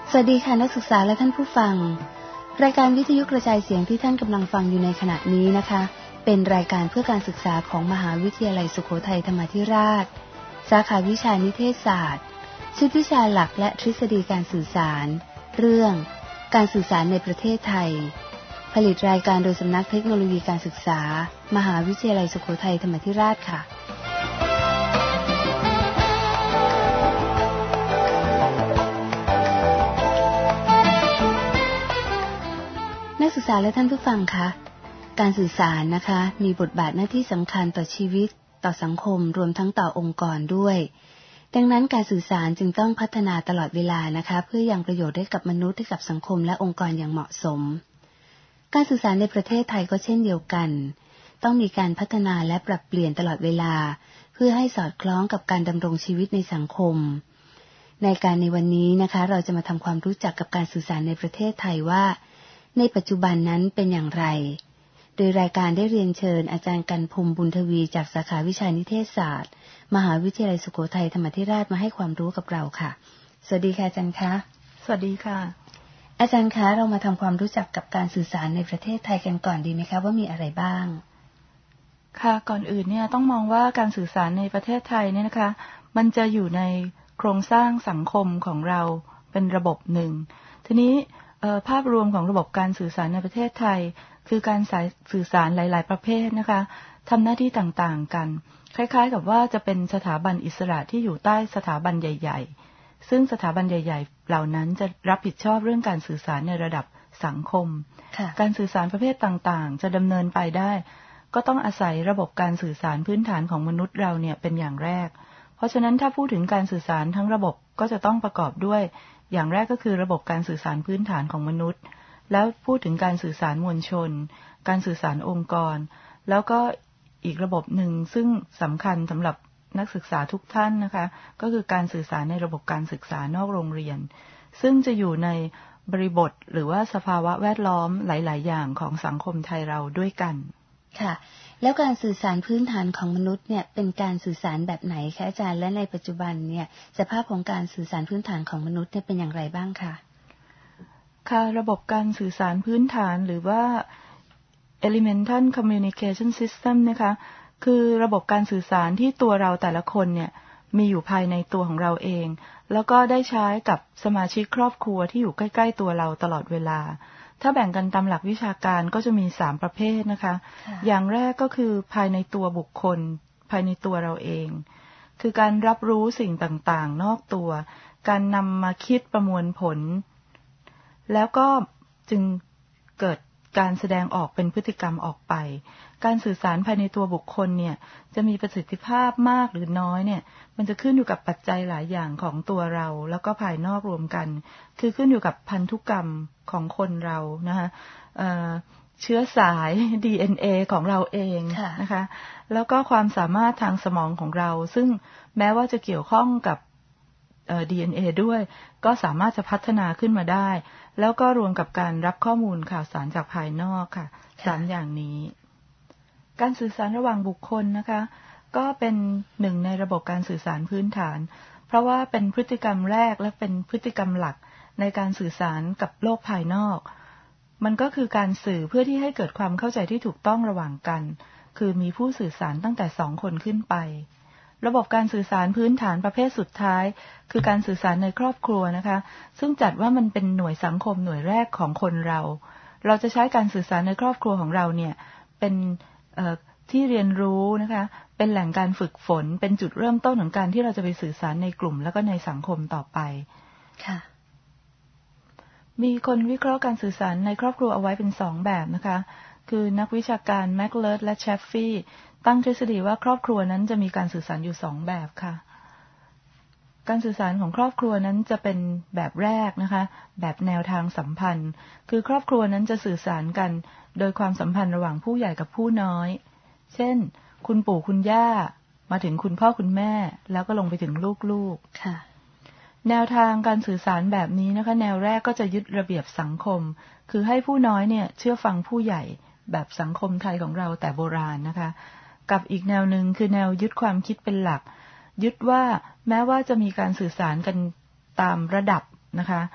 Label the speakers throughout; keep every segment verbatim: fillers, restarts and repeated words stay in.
Speaker 1: สวัสดีค่ะนักศึกษาและท่านผู้ฟังรายการวิทยุกระจายเสียงที่ท่านกำลังฟังอยู่ในขณะนี้นะคะเป็นรายการเพื่อการศึกษาของมหาวิทยาลัยสุโขทัยธรรมาธิราชสาขาวิชานิเทศศาสตร์ชุดวิชาหลักและทฤษฎีการสื่อสารเรื่องการสื่อสารในประเทศไทยผลิตรายการโดยสำนักเทคโนโลยีการศึกษามหาวิทยาลัยสุโขทัยธรรมาธิราชค่ะนักศึกษาและท่านผู้ฟังคะการสื่อสารนะคะมีบทบาทหน้าที่สำคัญต่อชีวิตต่อสังคมรวมทั้งต่อองค์กรด้วยดังนั้นการสื่อสารจึงต้องพัฒนาตลอดเวลานะคะเพื่อยังประโยชน์ให้กับมนุษย์ให้กับสังคมและองค์กรอย่างเหมาะสมการสื่อสารในประเทศไทยก็เช่นเดียวกันต้องมีการพัฒนาและปรับเปลี่ยนตลอดเวลาเพื่อให้สอดคล้องกับการดำรงชีวิตในสังคมในการในวันนี้นะคะเราจะมาทำความรู้จักกับการสื่อสารในประเทศไทยว่าในปัจจุบันนั้นเป็นอย่างไรโดยรายการได้เรียนเชิญอาจารย์กันพรมบุญทวีจากสาขาวิชานิเทศศาสตร์มหาวิทยาลัยสุโขทัยธรรมาธิราชมาให้ความรู้กับเราค่ะสวัสดีค่ะอาจารย์คะ
Speaker 2: สวัสดีค่ะ
Speaker 1: อาจารย์คะเรามาทำความรู้จักกับการสื่อสารในประเทศไทยกันก่อนดีไหมคะว่ามีอะไรบ้าง
Speaker 2: ค่ะก่อนอื่นเนี่ยต้องมองว่าการสื่อสารในประเทศไทยเนี่ยนะคะมันจะอยู่ในโครงสร้างสังคมของเราเป็นระบบหนึ่งทีนี้ภาพรวมของระบบการสื่อสารในประเทศไทยคือการสื่อสารหลายๆประเภทนะคะทำหน้าที่ต่างๆกันคล้ายๆกับว่าจะเป็นสถาบันอิสระที่อยู่ใต้สถาบันใหญ่ๆซึ่งสถาบันใหญ่ๆเหล่านั้นจะรับผิดชอบเรื่องการสื่อสารในระดับสังคมการสื่อสารประเภทต่างๆจะดำเนินไปได้ก็ต้องอาศัยระบบการสื่อสารพื้นฐานของมนุษย์เราเนี่ยเป็นอย่างแรกเพราะฉะนั้นถ้าพูดถึงการสื่อสารทั้งระบบก็จะต้องประกอบด้วยอย่างแรกก็คือระบบการสื่อสารพื้นฐานของมนุษย์แล้วพูดถึงการสื่อสารมวลชนการสื่อสารองค์กรแล้วก็อีกระบบหนึ่งซึ่งสำคัญสำหรับนักศึกษาทุกท่านนะคะก็คือการสื่อสารในระบบการศึกษานอกโรงเรียนซึ่งจะอยู่ในบริบทหรือว่าสภาวะแวดล้อมหลายๆอย่างของสังคมไทยเราด้วยกัน
Speaker 1: ค่ะแล้วการสื่อสารพื้นฐานของมนุษย์เนี่ยเป็นการสื่อสารแบบไหนคะอาจารย์และในปัจจุบันเนี่ยสภาพของการสื่อสารพื้นฐานของมนุษย์เนี่ยเป็นอย่างไรบ้างคะ
Speaker 2: ค่ะระบบการสื่อสารพื้นฐานหรือว่า elemental communication system นะคะคือระบบการสื่อสารที่ตัวเราแต่ละคนเนี่ยมีอยู่ภายในตัวของเราเองแล้วก็ได้ใช้กับสมาชิกครอบครัวที่อยู่ใกล้ๆตัวเราตลอดเวลาถ้าแบ่งกันตามหลักวิชาการก็จะมีสามประเภทนะคะอย่างแรกก็คือภายในตัวบุคคลภายในตัวเราเองคือการรับรู้สิ่งต่างๆนอกตัวการนำมาคิดประมวลผลแล้วก็จึงเกิดการแสดงออกเป็นพฤติกรรมออกไปการสื่อสารภายในตัวบุคคลเนี่ยจะมีประสิทธิภาพมากหรือน้อยเนี่ยมันจะขึ้นอยู่กับปัจจัยหลายอย่างของตัวเราแล้วก็ภายนอกรวมกันคือขึ้นอยู่กับพันธุกรรมของคนเรานะคะเอ่อเชื้อสาย ดี เอ็น เอ ของเราเองนะคะแล้วก็ความสามารถทางสมองของเราซึ่งแม้ว่าจะเกี่ยวข้องกับเอ่อ ดี เอ็น เอ ด้วยก็สามารถจะพัฒนาขึ้นมาได้แล้วก็รวมกับการรับข้อมูลข่าวสารจากภายนอกค่ะสามอย่างนี้การสื่อสารระหว่างบุคคลนะคะก็เป็นหนึ่งในระบบการสื่อสารพื้นฐานเพราะว่าเป็นพฤติกรรมแรกและเป็นพฤติกรรมหลักในการสื่อสารกับโลกภายนอกมันก็คือการสื่อเพื่อที่ให้เกิดความเข้าใจที่ถูกต้องระหว่างกันคือมีผู้สื่อสารตั้งแต่สองคนขึ้นไประบบการสื่อสารพื้นฐานประเภทสุดท้ายคือการสื่อสารในครอบครัวนะคะซึ่งจัดว่ามันเป็นหน่วยสังคมหน่วยแรกของคนเราเราจะใช้การสื่อสารในครอบครัวของเราเนี่ยเป็นที่เรียนรู้นะคะเป็นแหล่งการฝึกฝนเป็นจุดเริ่มต้นของการที่เราจะไปสื่อสารในกลุ่มแล้วก็ในสังคมต่อไปค่ะมีคนวิเคราะห์การสื่อสารในครอบครัวเอาไว้เป็นสองแบบนะคะคือนักวิชาการแมคเลิร์ดและแชฟฟี่ตั้งทฤษฎีว่าครอบครัวนั้นจะมีการสื่อสารอยู่สองแบบค่ะการสื่อสารของครอบครัวนั้นจะเป็นแบบแรกนะคะแบบแนวทางสัมพันธ์คือครอบครัวนั้นจะสื่อสารกันโดยความสัมพันธ์ระหว่างผู้ใหญ่กับผู้น้อยเช่นคุณปู่คุณย่ามาถึงคุณพ่อคุณแม่แล้วก็ลงไปถึงลูกๆค่ะแนวทางการสื่อสารแบบนี้นะคะแนวแรกก็จะยึดระเบียบสังคมคือให้ผู้น้อยเนี่ยเชื่อฟังผู้ใหญ่แบบสังคมไทยของเราแต่โบราณนะคะกับอีกแนวหนึ่งคือแนวยึดความคิดเป็นหลักยึดว่าแม้ว่าจะมีการสื่อสารกันตามระดับนะคะ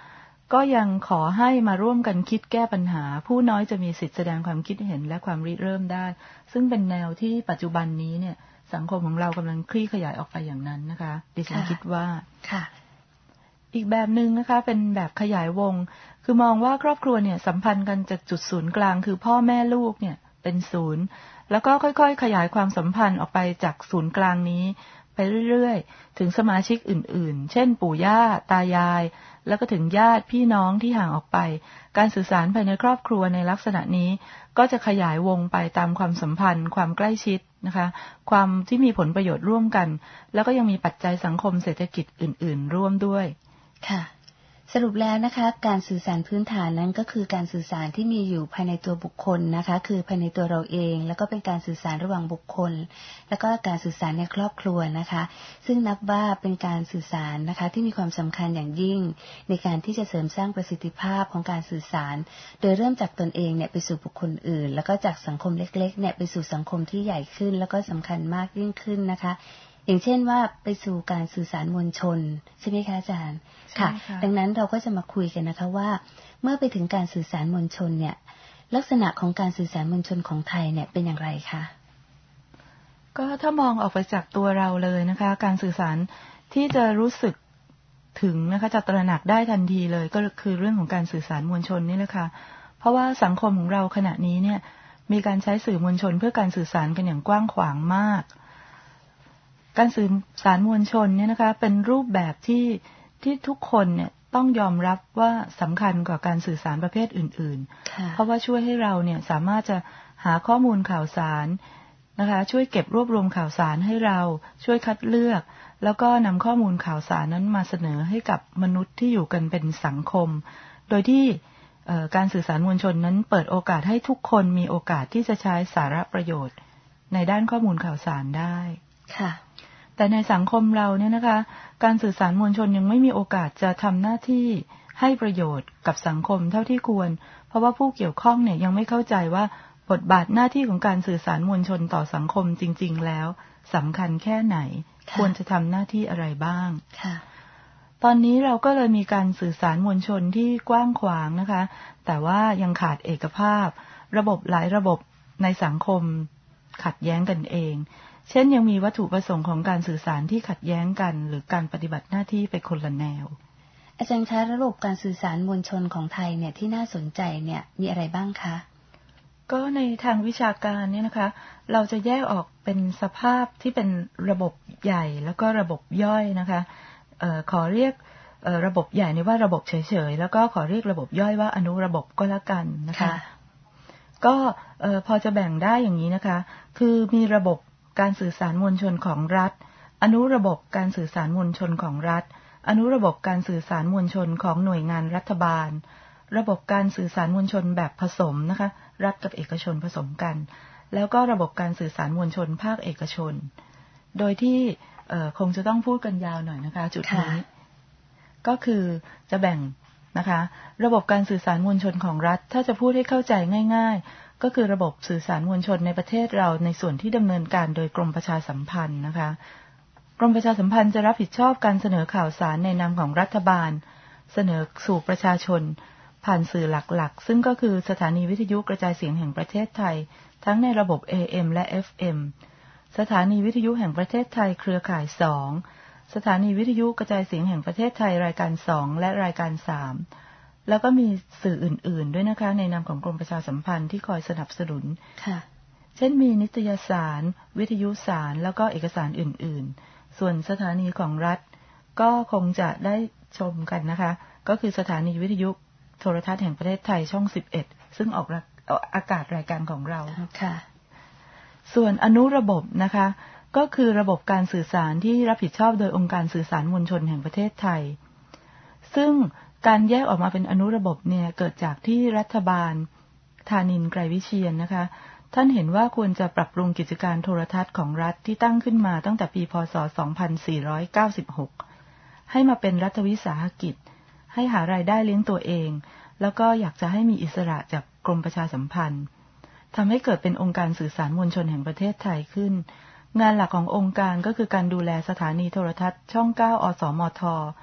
Speaker 2: ก็ยังขอให้มาร่วมกันคิดแก้ปัญหาผู้น้อยจะมีสิทธิแสดงความคิดเห็นและความริเริ่มได้ซึ่งเป็นแนวที่ปัจจุบันนี้เนี่ยสังคมของเรากำลังคลี่ขยายออกไปอย่างนั้นนะคะดิฉันคิดว่าค่ะอีกแบบหนึ่งนะคะเป็นแบบขยายวงคือมองว่าครอบครัวเนี่ยสัมพันธ์กันจากจุดศูนย์กลางคือพ่อแม่ลูกเนี่ยเป็นศูนย์แล้วก็ค่อยๆขยายความสัมพันธ์ออกไปจากศูนย์กลางนี้ไปเรื่อยๆถึงสมาชิกอื่นๆเช่นปู่ย่าตายายแล้วก็ถึงญาติพี่น้องที่ห่างออกไปการสื่อสารภายในครอบครัวในลักษณะนี้ก็จะขยายวงไปตามความสัมพันธ์ความใกล้ชิดนะคะความที่มีผลประโยชน์ร่วมกันแล้วก็ยังมีปัจจัยสังคมเศรษฐกิจอื่นๆร่วมด้วย
Speaker 1: ค่ะสรุปแล้วนะคะการสื่อสารพื้นฐานนั้นก็คือการสื่อสารที่มีอยู่ภายในตัวบุคคลนะคะคือภายในตัวเราเองแล้วก็เป็นการสื่อสารระหว่างบุคคลแล้วก็การสื่อสารในครอบครัวนะคะซึ่งนับว่าเป็นการสื่อสารนะคะที่มีความสำคัญอย่างยิ่งในการที่จะเสริมสร้างประสิทธิภาพของการสื่อสารโดยเริ่มจากตนเองเนี่ยไปสู่บุคคลอื่นแล้วก็จากสังคมเล็กๆเนี่ยไปสู่สังคมที่ใหญ่ขึ้นแล้วก็สำคัญมากยิ่งขึ้นนะคะอย่างเช่นว่าไปสู่การสื่อสารมวลชนใช่ไหมคะอาจารย์ค่ะดังนั้นเราก็จะมาคุยกันนะคะว่าเมื่อไปถึงการสื่อสารมวลชนเนี่ยลักษณะของการสื่อสารมวลชนของไทยเนี่ยเป็นอย่างไรคะ
Speaker 2: ก็ถ้ามองออกไปจากตัวเราเลยนะคะการสื่อสารที่จะรู้สึกถึงนะคะจะตระหนักได้ทันทีเลยก็คือเรื่องของการสื่อสารมวลชนนี่แหละค่ะเพราะว่าสังคมของเราขณะนี้เนี่ยมีการใช้สื่อมวลชนเพื่อการสื่อสารกันอย่างกว้างขวางมากการสื่อสารมวลชนเนี่ยนะคะเป็นรูปแบบที่ที่ทุกคนเนี่ยต้องยอมรับว่าสำคัญกว่าการสื่อสารประเภทอื่นๆเพราะว่าช่วยให้เราเนี่ยสามารถจะหาข้อมูลข่าวสารนะคะช่วยเก็บรวบรวมข่าวสารให้เราช่วยคัดเลือกแล้วก็นำข้อมูลข่าวสารนั้นมาเสนอให้กับมนุษย์ที่อยู่กันเป็นสังคมโดยที่การสื่อสารมวลชนนั้นเปิดโอกาสให้ทุกคนมีโอกาสที่จะใช้สาระประโยชน์ในด้านข้อมูลข่าวสารได้ค่ะแต่ในสังคมเราเนี่ยนะคะการสื่อสารมวลชนยังไม่มีโอกาสจะทำหน้าที่ให้ประโยชน์กับสังคมเท่าที่ควรเพราะว่าผู้เกี่ยวข้องเนี่ยยังไม่เข้าใจว่าบทบาทหน้าที่ของการสื่อสารมวลชนต่อสังคมจริงๆแล้วสำคัญแค่ไหนควรจะทำหน้าที่อะไรบ้างตอนนี้เราก็เลยมีการสื่อสารมวลชนที่กว้างขวางนะคะแต่ว่ายังขาดเอกภาพระบบหลายระบบในสังคมขัดแย้งกันเองเช่นยังมีวัตถุประสงค์ของการสื่อสารที่ขัดแย้งกันหรือการปฏิบัติหน้าที่ไปคนละแนว
Speaker 1: อาจารย์คะระบบการสื่อสารมวลชนของไทยเนี่ยที่น่าสนใจเนี่ยมีอะไรบ้างคะ
Speaker 2: ก็ในทางวิชาการเนี่ยนะคะเราจะแยกออกเป็นสภาพที่เป็นระบบใหญ่แล้วก็ระบบย่อยนะคะเอ่อขอเรียกเอ่อระบบใหญ่นี่ว่าระบบเฉยๆแล้วก็ขอเรียกระบบย่อยว่าอนุระบบก็แล้วกันนะคะก็เอ่อพอจะแบ่งได้อย่างนี้นะคะคือมีระบบการสื่อสารมวลชนของรัฐอนุระบบการสื่อสารมวลชนของรัฐอนุระบบการสื่อสารมวลชนของหน่วยงานรัฐบาลระบบการสื่อสารมวลชนแบบผสมนะคะรัฐกับเอกชนผสมกันแล้วก็ระบบการสื่อสารมวลชนภาคเอกชนโดยที่เอ่อคงจะต้องพูดกันยาวหน่อยนะคะจุดนี้ก็คือจะแบ่งนะคะระบบการสื่อสารมวลชนของรัฐถ้าจะพูดให้เข้าใจง่ายๆก็คือระบบสื่อสารมวลชนในประเทศเราในส่วนที่ดำเนินการโดยกรมประชาสัมพันธ์นะคะกรมประชาสัมพันธ์จะรับผิดชอบการเสนอข่าวสารในนามของรัฐบาลเสนอสู่ประชาชนผ่านสื่อหลักๆซึ่งก็คือสถานีวิทยุกระจายเสียงแห่งประเทศไทยทั้งในระบบ เอ เอ็ม และ เอฟ เอ็ม สถานีวิทยุแห่งประเทศไทยเครือข่ายสองสถานีวิทยุกระจายเสียงแห่งประเทศไทยรายการสองและรายการสามแล้วก็มีสื่ออื่นๆด้วยนะคะในนามของกรมประชาสัมพันธ์ที่คอยสนับสนุนค่ะเช่นมีนิตยสารวิทยุสารแล้วก็เอกสารอื่นๆส่วนสถานีของรัฐก็คงจะได้ชมกันนะคะก็คือสถานีวิทยุโทรทัศน์แห่งประเทศไทยช่องสิบเอ็ดซึ่งออกอากาศรายการของเราค่ะส่วนอนุระบบนะคะก็คือระบบการสื่อสารที่รับผิดชอบโดยองค์การสื่อสารมวลชนแห่งประเทศไทยซึ่งการแยกออกมาเป็นอนุระบบเนี่ยเกิดจากที่รัฐบาลธานินทร์ ไกรวิเชียรนะคะท่านเห็นว่าควรจะปรับปรุงกิจการโทรทัศน์ของรัฐที่ตั้งขึ้นมาตั้งแต่ปีพ.ศ. สองพันสี่ร้อยเก้าสิบหกให้มาเป็นรัฐวิสาหกิจให้หารายได้เลี้ยงตัวเองแล้วก็อยากจะให้มีอิสระจากกรมประชาสัมพันธ์ทำให้เกิดเป็นองค์การสื่อสารมวลชนแห่งประเทศไทยขึ้นงานหลักขององค์การก็คือการดูแลสถานีโทรทัศน์ช่องเก้าอสมท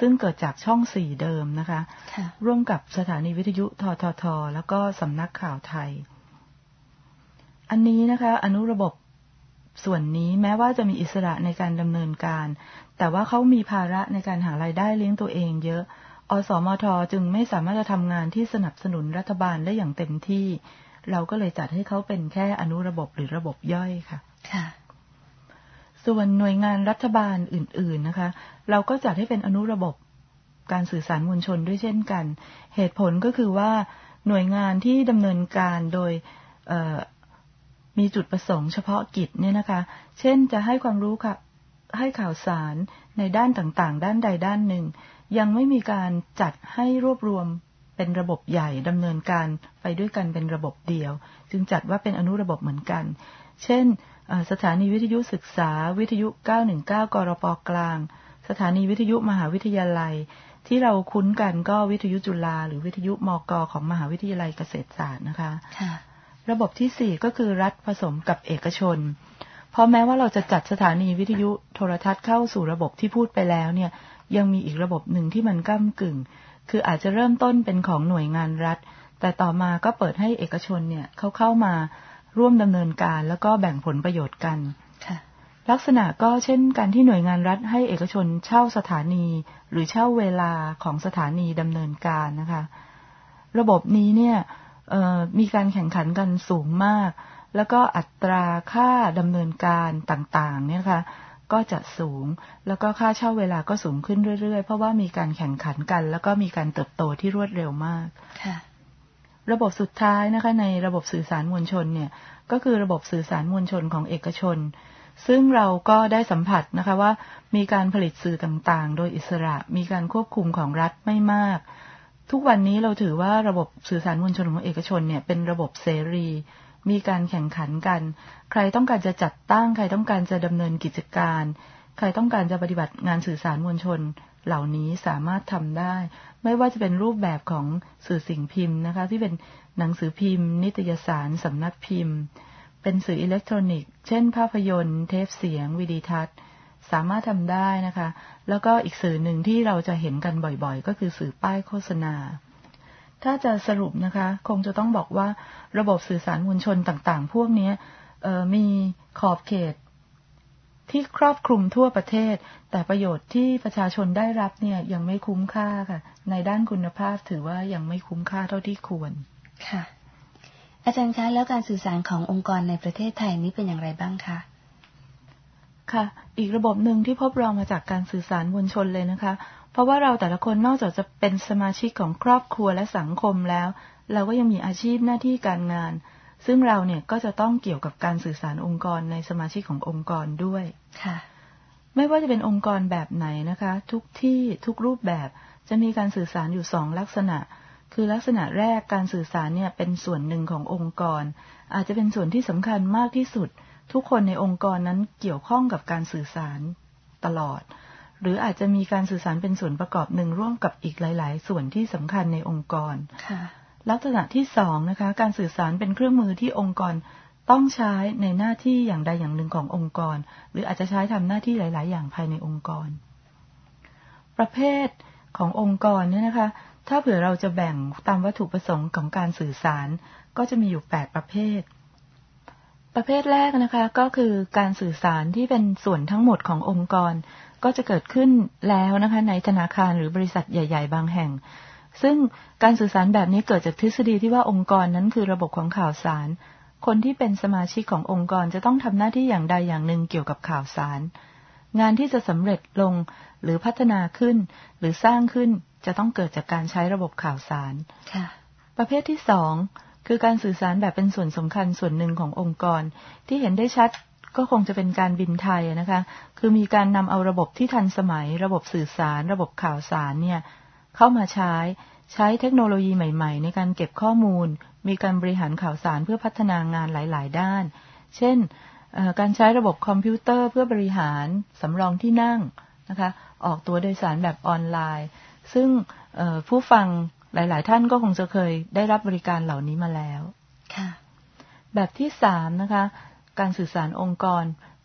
Speaker 2: ซึ่งเกิดจากช่องสี่เดิมนะคะร่วมกับสถานีวิทยุทททแล้วก็สำนักข่าวไทยอันนี้นะคะอนุระบบส่วนนี้แม้ว่าจะมีอิสระในการดำเนินการแต่ว่าเขามีภาระในการหารายได้เลี้ยงตัวเองเยอะอสมทจึงไม่สามารถจะทำงานที่สนับสนุนรัฐบาลได้อย่างเต็มที่เราก็เลยจัดให้เขาเป็นแค่อนุระบบหรือระบบย่อยค่ะค่ะส่วนหน่วยงานรัฐบาลอื่นๆนะคะเราก็จัดให้เป็นอนุระบบการสื่อสารมวลชนด้วยเช่นกันเหตุผลก็คือว่าหน่วยงานที่ดำเนินการโดยมีจุดประสงค์เฉพาะกิจเนี่ยนะคะเช่นจะให้ความรู้ค่ะให้ข่าวสารในด้านต่างๆด้านใดด้านหนึ่งยังไม่มีการจัดให้รวบรวมเป็นระบบใหญ่ดำเนินการไปด้วยกันเป็นระบบเดียวจึงจัดว่าเป็นอนุระบบเหมือนกันเช่นสถานีวิทยุศึกษาวิทยุเก้าหนึ่งเก้ากรป.กลางสถานีวิทยุมหาวิทยาลัยที่เราคุ้นกันก็วิทยุจุฬาหรือวิทยุมก.ของมหาวิทยาลัยเกษตรศาสตร์นะคะระบบที่สี่ก็คือรัฐผสมกับเอกชนเพราะแม้ว่าเราจะจัดสถานีวิทยุโทรทัศน์เข้าสู่ระบบที่พูดไปแล้วเนี่ยยังมีอีกระบบหนึ่งที่มันก้ำกึ่งคืออาจจะเริ่มต้นเป็นของหน่วยงานรัฐแต่ต่อมาก็เปิดให้เอกชนเนี่ยเขาเข้ามาร่วมดำเนินการแล้วก็แบ่งผลประโยชน์กันลักษณะก็เช่นการที่หน่วยงานรัฐให้เอกชนเช่าสถานีหรือเช่าเวลาของสถานีดำเนินการนะคะระบบนี้เนี่ยมีการแข่งขันกันสูงมากแล้วก็อัตราค่าดำเนินการต่างๆเนี่ยค่ะก็จะสูงแล้วก็ค่าเช่าเวลาก็สูงขึ้นเรื่อยๆเพราะว่ามีการแข่งขันกันแล้วก็มีการเติบโตที่รวดเร็วมากระบบสุดท้ายนะคะในระบบสื่อสารมวลชนเนี่ยก็คือระบบสื่อสารมวลชนของเอกชนซึ่งเราก็ได้สัมผัสนะคะว่ามีการผลิตสื่อต่างๆโดยอิสระมีการควบคุมของรัฐไม่มากทุกวันนี้เราถือว่าระบบสื่อสารมวลชนของเอกชนเนี่ยเป็นระบบเสรีมีการแข่งขันกันใครต้องการจะจัดตั้งใครต้องการจะดำเนินกิจการใครต้องการจะปฏิบัติงานสื่อสารมวลชนเหล่านี้สามารถทำได้ไม่ว่าจะเป็นรูปแบบของสื่อสิ่งพิมพ์นะคะที่เป็นหนังสือพิมพ์นิตยสารสำนักพิมพ์เป็นสื่ออิเล็กทรอนิกส์เช่นภาพยนตร์เทปเสียงวิดีทัศน์สามารถทำได้นะคะแล้วก็อีกสื่อหนึ่งที่เราจะเห็นกันบ่อยๆก็คือสื่อป้ายโฆษณาถ้าจะสรุปนะคะคงจะต้องบอกว่าระบบสื่อสารมวลชนต่างๆพวกนี้มีขอบเขตที่ครอบคลุมทั่วประเทศแต่ประโยชน์ที่ประชาชนได้รับเนี่ยยังไม่คุ้มค่าค่ะในด้านคุณภาพถือว่ายังไม่คุ้มค่าเท่าที่ควรค่ะ
Speaker 1: อาจารย์คะแล้วการสื่อสารขององค์กรในประเทศไทยนี้เป็นอย่างไรบ้างคะ
Speaker 2: ค่ะอีกระบบหนึ่งที่พบรองมาจากการสื่อสารมวลชนเลยนะคะเพราะว่าเราแต่ละคนนอกจากจะเป็นสมาชิกของครอบครัวและสังคมแล้วเราก็ยังมีอาชีพหน้าที่การงานซึ่งเราเนี่ยก็จะต้องเกี่ยวกับการสื่อสารองค์กรในสมาชิกขององค์กรด้วยค่ะไม่ว่าจะเป็นองค์กรแบบไหนนะคะทุกที่ทุกรูปแบบจะมีการสื่อสารอยู่สองลักษณะคือลักษณะแรกการสื่อสารเนี่ยเป็นส่วนหนึ่งขององค์กรอาจจะเป็นส่วนที่สำคัญมากที่สุดทุกคนในองค์กรนั้นเกี่ยวข้องกับการสื่อสารตลอดหรืออาจจะมีการสื่อสารเป็นส่วนประกอบหนึ่งร่วมกับอีกหลายๆส่วนที่สำคัญในองค์กรลักษณะที่สองนะคะการสื่อสารเป็นเครื่องมือที่องค์กรต้องใช้ในหน้าที่อย่างใดอย่างหนึ่งขององค์กรหรืออาจจะใช้ทำหน้าที่หลายๆอย่างภายในองค์กรประเภทขององค์กรเนี่ยนะคะถ้าเผื่อเราจะแบ่งตามวัตถุประสงค์ของการสื่อสารก็จะมีอยู่แปดประเภทประเภทแรกนะคะก็คือการสื่อสารที่เป็นส่วนทั้งหมดขององค์กรก็จะเกิดขึ้นแล้วนะคะในธนาคารหรือบริษัทใหญ่ๆบางแห่งซึ่งการสื่อสารแบบนี้เกิดจากทฤษฎีที่ว่าองค์กรนั้นคือระบบของข่าวสารคนที่เป็นสมาชิกขององค์กรจะต้องทำหน้าที่อย่างใดอย่างหนึ่งเกี่ยวกับข่าวสารงานที่จะสำเร็จลงหรือพัฒนาขึ้นหรือสร้างขึ้นจะต้องเกิดจากการใช้ระบบข่าวสารค่ะประเภทที่สองคือการสื่อสารแบบเป็นส่วนสำคัญส่วนหนึ่งขององค์กรที่เห็นได้ชัดก็คงจะเป็นการบินไทยนะคะคือมีการนำเอาระบบที่ทันสมัยระบบสื่อสารระบบข่าวสารเนี่ยเข้ามาใช้ใช้เทคโนโลยีใหม่ๆในการเก็บข้อมูลมีการบริหารข่าวสารเพื่อพัฒนางานหลายๆด้านเช่นการใช้ระบบคอมพิวเตอร์เพื่อบริหารสำรองที่นั่งนะคะออกตั๋วโดยสารแบบออนไลน์ซึ่งผู้ฟังหลายๆท่านก็คงจะเคยได้รับบริการเหล่านี้มาแล้วค่ะแบบที่สามนะคะการสื่อสารองค์กร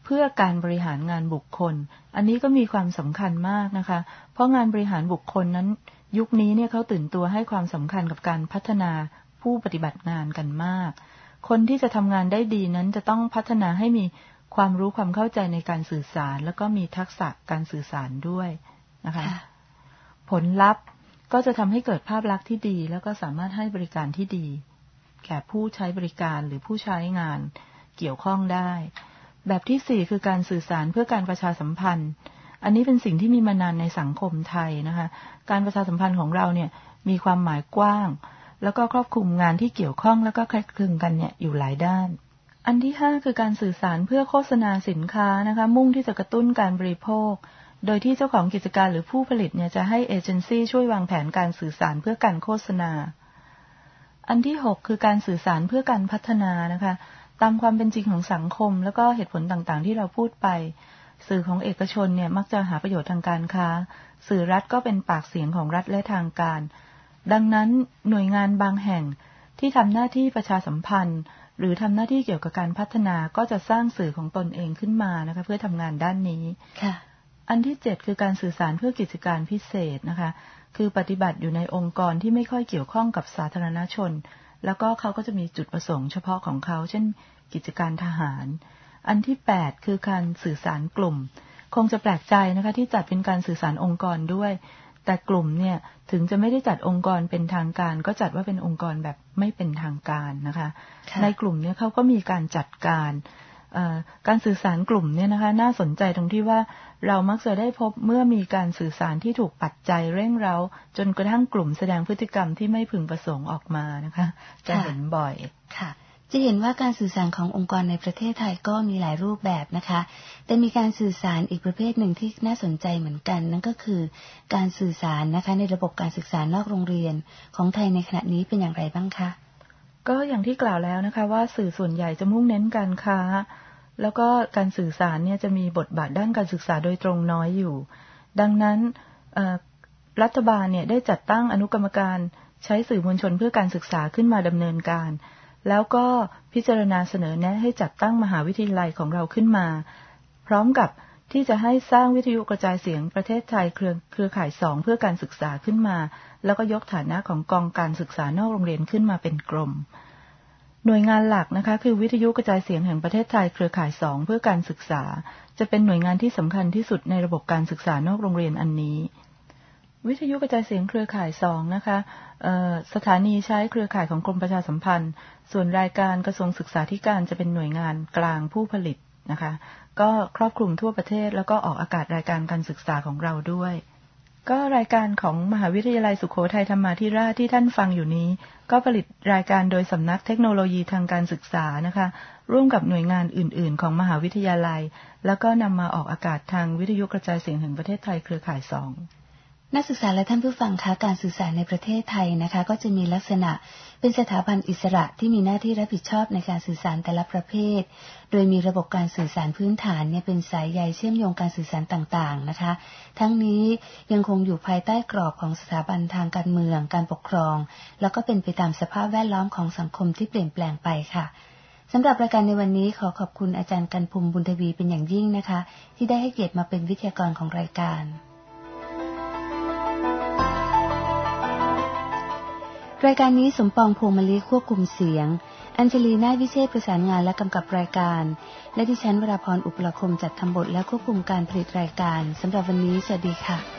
Speaker 2: เพื่อการบริหารงานบุคคลอันนี้ก็มีความสำคัญมากนะคะเพราะงานบริหารบุคคลนั้นยุคนี้เนี่ยเขาตื่นตัวให้ความสำคัญกับการพัฒนาผู้ปฏิบัติงานกันมากคนที่จะทำงานได้ดีนั้นจะต้องพัฒนาให้มีความรู้ความเข้าใจในการสื่อสารแล้วก็มีทักษะการสื่อสารด้วยนะคะผลลัพธ์ก็จะทำให้เกิดภาพลักษณ์ที่ดีแล้วก็สามารถให้บริการที่ดีแก่ผู้ใช้บริการหรือผู้ใช้งานเกี่ยวข้องได้แบบที่สี่คือการสื่อสารเพื่อการประชาสัมพันธ์อันนี้เป็นสิ่งที่มีมานานในสังคมไทยนะคะการประชาสัมพันธ์ของเราเนี่ยมีความหมายกว้างแล้วก็ครอบคลุมงานที่เกี่ยวข้องแล้วก็คล้ายคลึงกันเนี่ยอยู่หลายด้านอันที่ห้าคือการสื่อสารเพื่อโฆษณาสินค้านะคะมุ่งที่จะกระตุ้นการบริโภคโดยที่เจ้าของกิจการหรือผู้ผลิตเนี่ยจะให้เอเจนซี่ช่วยวางแผนการสื่อสารเพื่อการโฆษณาอันที่หกคือการสื่อสารเพื่อการพัฒนานะคะตามความเป็นจริงของสังคมแล้วก็เหตุผลต่างๆที่เราพูดไปสื่อของเอกชนเนี่ยมักจะหาประโยชน์ทางการค้าสื่อรัฐก็เป็นปากเสียงของรัฐและทางการดังนั้นหน่วยงานบางแห่งที่ทำหน้าที่ประชาสัมพันธ์หรือทำหน้าที่เกี่ยวกับการพัฒนาก็จะสร้างสื่อของตนเองขึ้นมานะคะเพื่อทำงานด้านนี้ค่ะอันที่เจ็ดคือการสื่อสารเพื่อกิจการพิเศษนะคะคือปฏิบัติอยู่ในองค์กรที่ไม่ค่อยเกี่ยวข้องกับสาธารณชนแล้วก็เขาก็จะมีจุดประสงค์เฉพาะของเขาเช่นกิจการทหารอันที่แปดคือการสื่อสารกลุ่มคงจะแปลกใจนะคะที่จัดเป็นการสื่อสารองค์กรด้วยแต่กลุ่มเนี่ยถึงจะไม่ได้จัดองค์กรเป็นทางการก็จัดว่าเป็นองค์กรแบบไม่เป็นทางการนะคะในกลุ่มเนี่ยเขาก็มีการจัดการการสื่อสารกลุ่มเนี่ยนะคะน่าสนใจตรงที่ว่าเรามักจะได้พบเมื่อมีการสื่อสารที่ถูกปัจจัยเร่งเร้าจนกระทั่งกลุ่มแสดงพฤติกรรมที่ไม่พึงประสงค์ออกมานะคะจะเห็นบ่อย
Speaker 1: ค่ะจะเห็นว่าการสื่อสารขององค์กรในประเทศไทยก็มีหลายรูปแบบนะคะแต่มีการสื่อสารอีกประเภทหนึ่งที่น่าสนใจเหมือนกันนั่นก็คือการสื่อสารนะคะในระบบการศึกษานอกโรงเรียนของไทยในขณะนี้เป็นอย่างไรบ้างคะ
Speaker 2: ก็อย่างที่กล่าวแล้วนะคะว่าสื่อส่วนใหญ่จะมุ่งเน้นการค้าแล้วก็การสื่อสารเนี่ยจะมีบทบาทด้านการศึกษาโดยตรงน้อยอยู่ดังนั้นรัฐบาลเนี่ยได้จัดตั้งอนุกรรมการใช้สื่อมวลชนเพื่อการศึกษาขึ้นมาดำเนินการแล้วก็พิจารณาเสนอแนะให้จัดตั้งมหาวิทยาลัยของเราขึ้นมาพร้อมกับที่จะให้สร้างวิทยุกระจายเสียงประเทศไทยเครือเครือข่ายสองเพื่อการศึกษาขึ้นมาแล้วก็ยกฐานะของกองการศึกษานอกโรงเรียนขึ้นมาเป็นกรมหน่วยงานหลักนะคะคือวิทยุกระจายเสียงแห่งประเทศไทยเครือข่ายสองเพื่อการศึกษาจะเป็นหน่วยงานที่สำคัญที่สุดในระบบการศึกษานอกโรงเรียนอันนี้วิทยุกระจายเสียงเครือข่ายสองนะคะสถานีใช้เครือข่ายของกรมประชาสัมพันธ์ส่วนรายการกระทรวงศึกษาธิการจะเป็นหน่วยงานกลางผู้ผลิตนะคะก็ครอบคลุมทั่วประเทศแล้วก็ออกอากาศรายการการศึกษาของเราด้วยก็รายการของมหาวิทยาลัยสุโขทัยธรรมาธิราชที่ท่านฟังอยู่นี้ก็ผลิตรายการโดยสำนักเทคโนโลยีทางการศึกษานะคะร่วมกับหน่วยงานอื่นๆของมหาวิทยาลัยแล้วก็นำมาออกอากาศทางวิทยุกระจายเสียงแห่งประเทศไทยเครือข่ายสอง
Speaker 1: นักศึกษาและท่านผู้ฟังคะการสื่อสารในประเทศไทยนะคะก็จะมีลักษณะเป็นสถาบันอิสระที่มีหน้าที่รับผิดชอบในการสื่อสารแต่ละประเภทโดยมีระบบการสื่อสารพื้นฐานเนี่ยเป็นสายใยเชื่อมโยงการสื่อสารต่างๆนะคะทั้งนี้ยังคงอยู่ภายใต้กรอบของสถาบันทางการเมืองการปกครองแล้วก็เป็นไปตามสภาพแวดล้อมของสังคมที่เปลี่ยนแปลงไปค่ะสำหรับรายการในวันนี้ขอขอบคุณอาจารย์กันภูมิบุญทวีเป็นอย่างยิ่งนะคะที่ได้ให้เกียรติมาเป็นวิทยากรของรายการรายการนี้สมปองพวงมลิควบคุมเสียงอัญชลีนาวิเชษฐ์ประสานงานและกำกับรายการและดิฉันวราพรอุปราคมจัดทำบทและควบคุมการผลิตรายการสำหรับวันนี้สวัสดีค่ะ